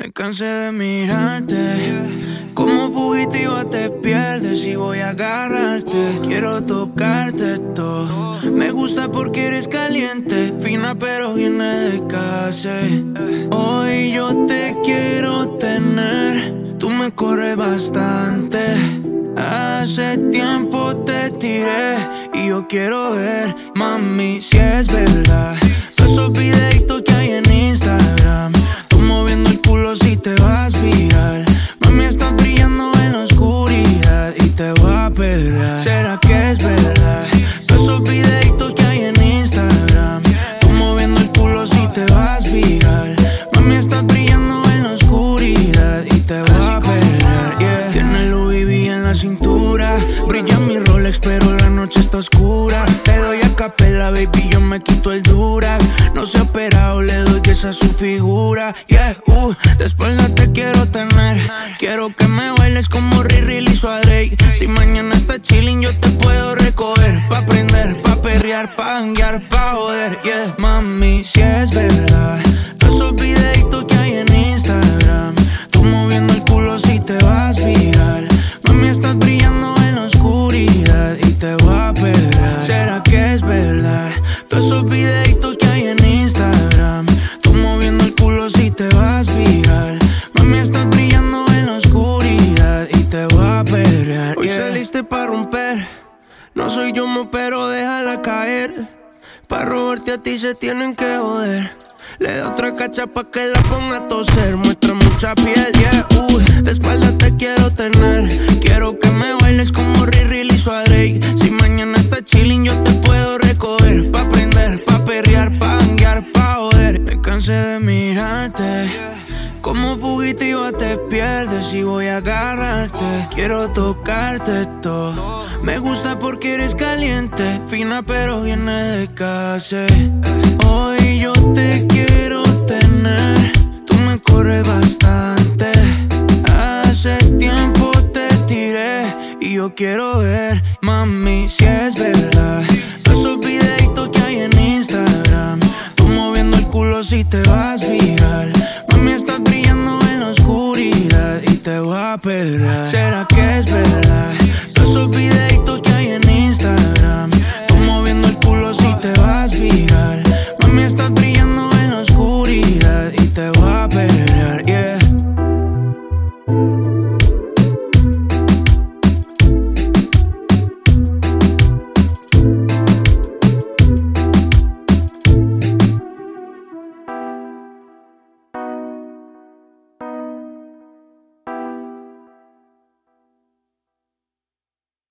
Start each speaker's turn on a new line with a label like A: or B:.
A: Me cansé de mirarte, como fugitiva te pierdes y voy a agarrarte. Quiero tocarte todo, me gusta porque eres caliente, fina pero viene de casa. Hoy yo te quiero tener, tú me corres bastante. Hace tiempo te tiré y yo quiero ver, mami, si es verdad todos esos videitos que hay en Instagram. Tú moviendo el culo si te vas viral. Mami, estás brillando en la oscuridad y te voy a perder. ¿Será que es verdad todos esos videitos que hay en Instagram? Tú moviendo el culo si te vas viral. Mami, estás brillando en la oscuridad y te voy a perder, yeah. Tiene Louis V en la cintura, brilla mi Rolex pero la noche está oscura. Te doy a capela, baby, yo me quito el Durag. No se ha operado, le doy que esa es su figura, yeah. De espalda te quiero tener, quiero que me bailes como Riri le hizo a Drake. Si mañana está chilling yo te puedo recoger, pa' aprender, pa' perrear, pa' janguear, pa' joder, yeah. Mami, si es verdad todos esos videitos que hay en Instagram, tú moviendo el culo si te vas viral. Mami, estás brillando en la oscuridad y te voy a perder. ¿Será que es verdad todos esos videitos que hay en Instagram? Tú moviendo el culo si te vas viral. Mami, estás brillando en la oscuridad y te voy a perder, yeah. Hoy saliste pa' romper, no soy yo, pero déjala caer. Pa' robarte a ti se tienen que joder. Le da otra cacha pa' que la ponga a toser. Muestra mucha piel, yeah, de espalda te quiero tener, quiero que me bailes como Riri le hizo a Drake. Si mañana está chilling yo te puedo recoger, pa' aprender, pa' perrear, pa' janguear, pa' joder. Me cansé de mirarte, como fugitiva te pierdes y voy a agarrarte. Quiero tocarte todo, me gusta porque eres caliente, fina pero viene de casa. Hoy yo te quiero tener, tú me corres bastante. Hace tiempo te tiré y yo quiero ver, mami, si es verdad todos esos videitos que hay en Instagram. Tú moviendo el culo si te vas viral. Mami, estás brillando en la oscuridad y te voy a perder. ¿Será que es verdad todos esos videitos que hay en Instagram? Tú moviendo el culo si te vas viral. Mami, estás brillando en la oscuridad y te voy a perder,